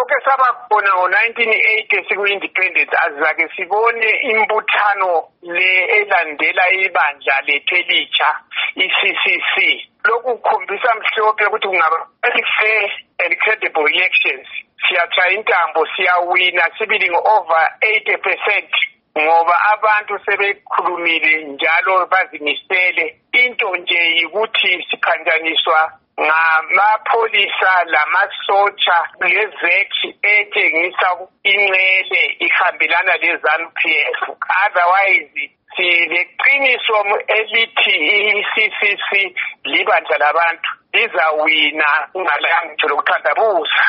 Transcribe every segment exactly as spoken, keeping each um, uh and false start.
lokho sabakhona ngo nineteen eighty siku-independence azake sibone imbuthano le elandela ibandla lethu elitsha i-C C C. Lokhu kukhombisa mhlophe ukuthi kungaba fair and credible elections. Siyatshaya intambo siyawina sibili ngo-over eighty percent ngoba abantu sebekhulumile njalo bazimisele. Into nje yikuthi sikhanjaniswa ngamapholisa lamasotsha lezekhi etshengisa inxele ihambelana le-ZANU P F. Otherwise sileqiniso elithi i-C C C libandla labantu lizawina kungalanga ngitsho lokuthandabuza.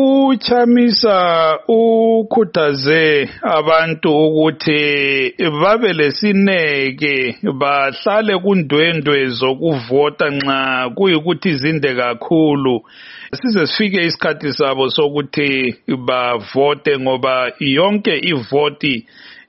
Uchamisa ukhuthaze abantu ukuthi babe lesineke bahlale kundwendwe zokuvota nxa kuyikuthi izinde kakhulu size sifike isikhathi sabo sokuthi bavote ngoba yonke ivoti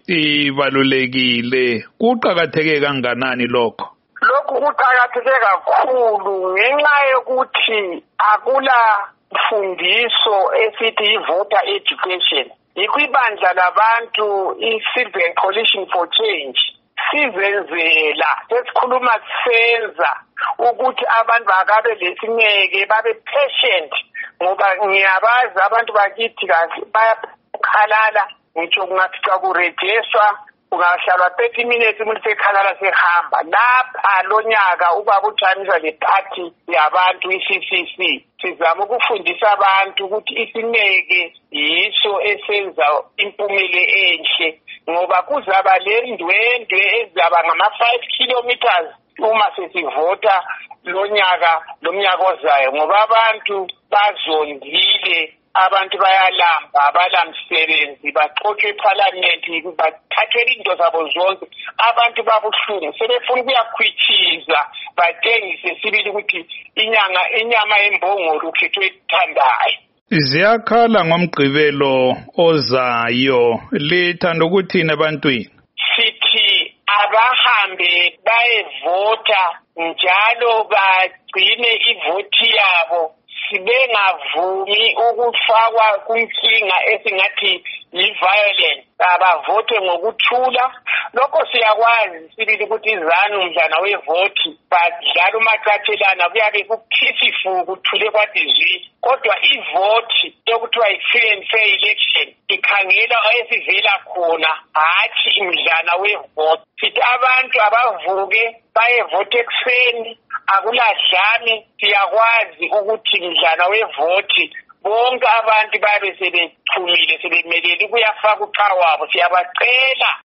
ibalulekile. Kuqakatheke kanganani lokho? Lokhu kuqakatheke kakhulu ngenxa yokuthi akula mfundiso esithi voter education. Ikwibandla labantu i-Citizen Coalition for Change sizenzela sesikhuluma senza ukuthi abantu bakabe lesineke babe patient ngoba ngiyabazi abantu bakithi kahle bayakhalala ngitsho kungafica kurejeswa ungahlalwa thirty minutes umuntu sekhalala sehamba. Lapha lonyaka ubaba uChamisa le party yabantu i-C C C sizama ukufundisa abantu ukuthi isineke yiso esenza impumele enhle ngoba kuzaba le ndwendwe ezaba ngama-five kilometers uma sesivota lonyaka lomnyaka ozayo ngoba abantu bazondile. Abantu bayalamba abalamsebenzi baxoxwe eParliament bathathela into zabo zonke. Abantu babuhlungu sebefuna ukuyakhwitshiza batengise sibili ukuthi inyanga inyama yembongolo ukhethwe ethandayo. Ziyakhala ngomgqibelo ozayo lithanda ukuthini ebantwini? Sithi abahambe bayevota njalo bagcine ivoti yabo. Sibengavumi ukufakwa kunkinga esingathi yi-violence. Abavote ngokuthula. Lokho siyakwazi sibili ukuthi izanu mdlana wevoti badlala umacathelana kuyabe kukhisifu kuthule kwadizwi. Kodwa ivoti yokuthiwa yi-free and fair election ikhangela esivela khona hathi imdlana wevoti. Sithi abantu abavuke bayevote ekuseni akuladlame. Siyakwazi ukuthi mdlana wevoti bonke abantu babe sebechumile sebemelele ukuyafaka ucha wabo. Siyabacela